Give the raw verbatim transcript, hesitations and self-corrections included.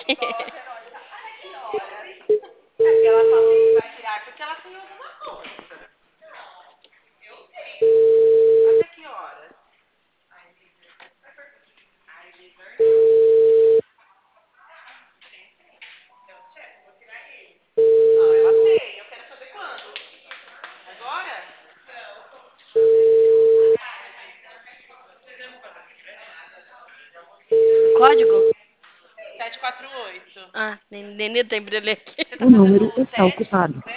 Até que horas? É que ela falou que vai virar porque ela tem alguma coisa. Eu tenho. Até que horas? Ai, Liver não. Eu checo, vou tirar ele. Ah, ela tem. Eu quero saber quando. Agora? Código? sete quatro oito. Ah, nem, nem deu tempo de ler aqui. Você tá O número fazendo está sete? ocupado.